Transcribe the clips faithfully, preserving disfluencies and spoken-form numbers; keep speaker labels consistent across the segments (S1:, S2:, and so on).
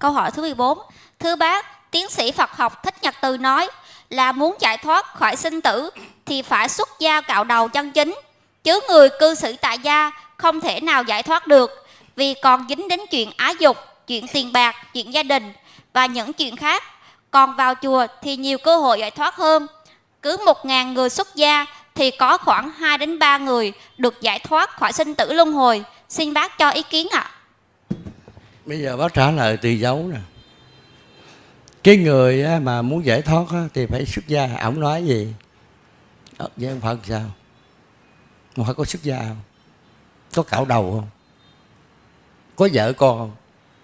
S1: Câu hỏi thứ mười bốn. Thưa bác, tiến sĩ Phật học Thích Nhật Từ nói là muốn giải thoát khỏi sinh tử thì phải xuất gia cạo đầu chân chính, chứ người cư xử tại gia không thể nào giải thoát được, vì còn dính đến chuyện ái dục, chuyện tiền bạc, chuyện gia đình và những chuyện khác. Còn vào chùa thì nhiều cơ hội giải thoát hơn. Cứ một ngàn người xuất gia thì có khoảng hai đến ba người được giải thoát khỏi sinh tử luân hồi. Xin bác cho ý kiến ạ. À.
S2: Bây giờ bác trả lời từ dấu nè. Cái người mà muốn giải thoát thì phải xuất gia. Ông nói gì? Vậy ông Phật sao? Ông phải có xuất gia không? Có cạo đầu không? Có vợ con không?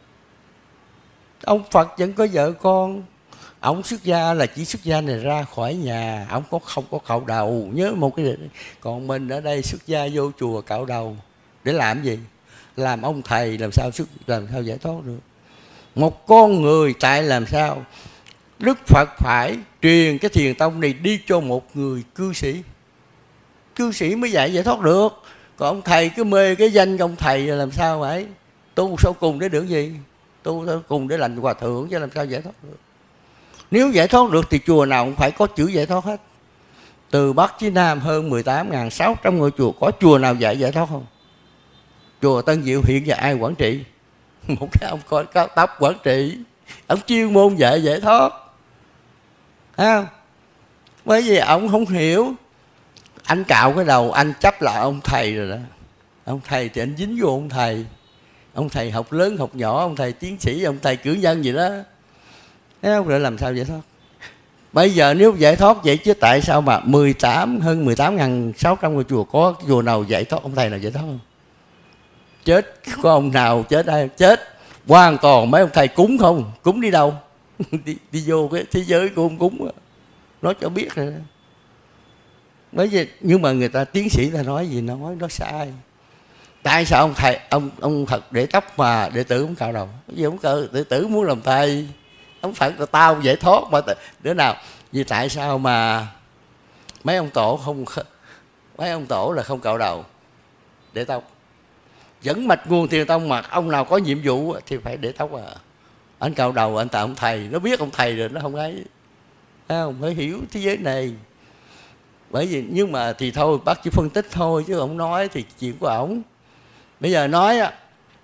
S2: Ông Phật vẫn có vợ con. Ông xuất gia là chỉ xuất gia này ra khỏi nhà. Ông có không có cạo đầu. Nhớ một cái định. Còn mình ở đây xuất gia vô chùa cạo đầu để làm gì? Làm ông thầy làm sao xuất làm sao giải thoát được? Một con người tại làm sao Đức Phật phải truyền cái thiền tông này đi cho một người cư sĩ. Cư sĩ mới dạy giải thoát được. Còn ông thầy cứ mê cái danh ông thầy làm sao vậy? Tu sau cùng để được gì? Tu sau cùng để làm hòa thượng chứ làm sao giải thoát được? Nếu giải thoát được thì chùa nào cũng phải có chữ giải thoát hết. Từ Bắc chí Nam hơn mười tám nghìn sáu trăm ngôi chùa, có chùa nào dạy giải thoát không? Chùa Tân Diệu hiện giờ ai quản trị? Một cái ông có cao tóc quản trị. Ông chuyên môn dạy giải thoát. Thấy không? Bởi vì ông không hiểu. Anh cạo cái đầu anh chấp lại ông thầy rồi đó. Ông thầy thì anh dính vô ông thầy. Ông thầy học lớn học nhỏ, ông thầy tiến sĩ, ông thầy cử nhân gì đó. Thấy không? Rồi làm sao giải thoát? Bây giờ nếu giải thoát vậy chứ tại sao mà mười tám hơn mười tám nghìn sáu trăm ngôi chùa có chùa nào giải thoát, ông thầy nào giải thoát không? Chết, có ông nào chết ai chết hoàn toàn mấy ông thầy cúng không? Cúng đi đâu? đi, đi vô cái thế giới của ông cúng. Nói cho biết rồi. Bởi vì nhưng mà người ta tiến sĩ ta nói gì nói nó sai. Tại sao ông thầy ông ông Phật để tóc mà đệ tử ông cạo đầu? Vì ông cạo đệ tử muốn làm thầy. Ông Phật là tao giải thoát mà đứa nào? Vì tại sao mà mấy ông tổ không mấy ông tổ là không cạo đầu để tóc? Dẫn mạch nguồn thiền tông mà ông nào có nhiệm vụ thì phải để tóc à. Anh cạo đầu anh tạo ông thầy, nó biết ông thầy rồi nó không ấy. Thấy không? Phải hiểu thế giới này. Bởi vì nhưng mà thì thôi bác chỉ phân tích thôi chứ ông nói thì chuyện của ổng. Bây giờ nói á,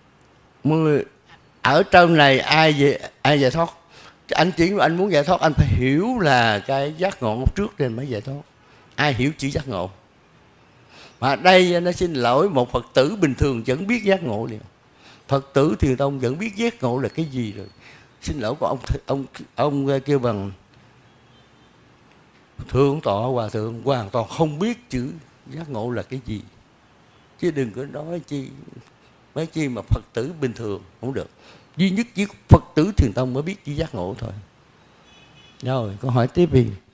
S2: ở trong này ai về ai giải thoát? Anh chỉ anh muốn giải thoát anh phải hiểu là cái giác ngộ trước nên mới giải thoát. Ai hiểu chữ giác ngộ? Mà đây nó xin lỗi một Phật tử bình thường vẫn biết giác ngộ liền. Phật tử thiền tông vẫn biết giác ngộ là cái gì rồi. Xin lỗi của ông ông ông kêu bằng thượng tọa hòa thượng hoàn toàn không biết chữ giác ngộ là cái gì. Chứ đừng có nói chi mấy chi mà Phật tử bình thường không được. Duy nhất chỉ Phật tử thiền tông mới biết chữ giác ngộ thôi. Rồi câu hỏi tiếp đi.